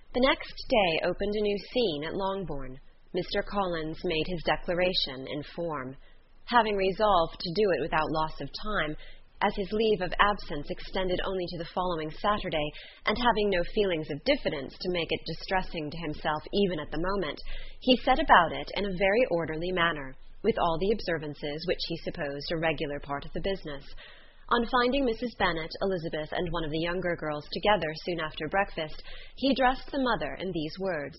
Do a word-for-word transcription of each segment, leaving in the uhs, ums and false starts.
The next day opened a new scene at Longbourn. Mister Collins made his declaration in form. Having resolved to do it without loss of time, as his leave of absence extended only to the following Saturday, and having no feelings of diffidence to make it distressing to himself even at the moment, he set about it in a very orderly manner, with all the observances which he supposed a regular part of the business. On finding Missus Bennet, Elizabeth, and one of the younger girls together soon after breakfast, he addressed the mother in these words: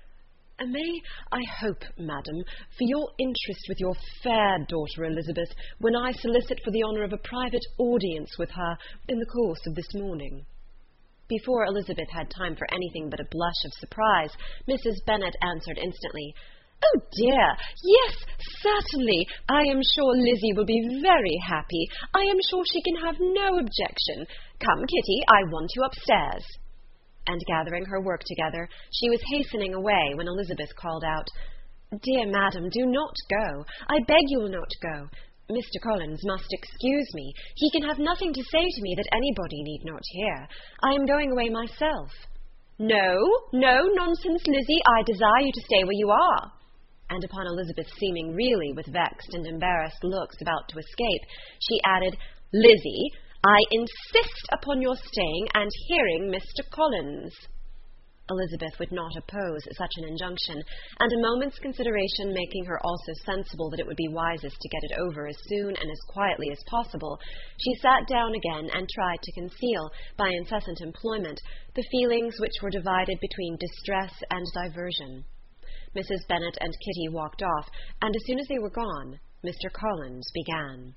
"May I hope, madam, for your interest with your fair daughter Elizabeth, when I solicit for the honour of a private audience with her in the course of this morning?" Before Elizabeth had time for anything but a blush of surprise, Missus Bennet answered instantly, "Oh dear, yes, certainly. I am sure Lizzie will be very happy. I am sure she can have no objection. Come, Kitty, I want you upstairs." And gathering her work together, she was hastening away when Elizabeth called out, "Dear madam, do not go. I beg you will not go. Mister Collins must excuse me. He can have nothing to say to me that anybody need not hear. I am going away myself." "No, no, nonsense, Lizzie. I desire you to stay where you are." And upon Elizabeth seeming really with vexed and embarrassed looks about to escape, she added, "Lizzie, I insist upon your staying and hearing Mister Collins." Elizabeth would not oppose such an injunction, and a moment's consideration making her also sensible that it would be wisest to get it over as soon and as quietly as possible, she sat down again and tried to conceal, by incessant employment, the feelings which were divided between distress and diversion. Missus Bennet and Kitty walked off, and as soon as they were gone, Mister Collins began.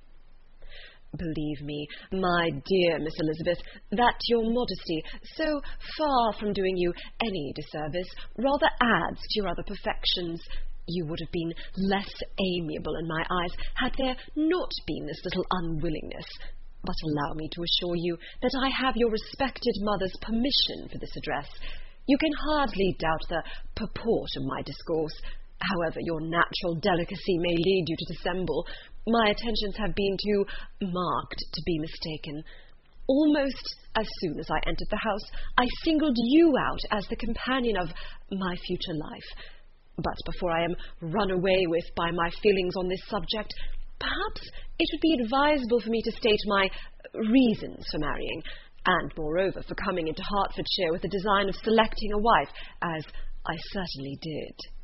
"Believe me, my dear Miss Elizabeth, that your modesty, so far from doing you any disservice, rather adds to your other perfections. You would have been less amiable in my eyes had there not been this little unwillingness. But allow me to assure you that I have your respected mother's permission for this address. You can hardly doubt the purport of my discourse. However your natural delicacy may lead you to dissemble, my attentions have been too marked to be mistaken. Almost as soon as I entered the house, I singled you out as the companion of my future life. But before I am run away with by my feelings on this subject, perhaps it would be advisable for me to state my reasons for marrying, and moreover for coming into Hertfordshire with the design of selecting a wife, as I certainly did."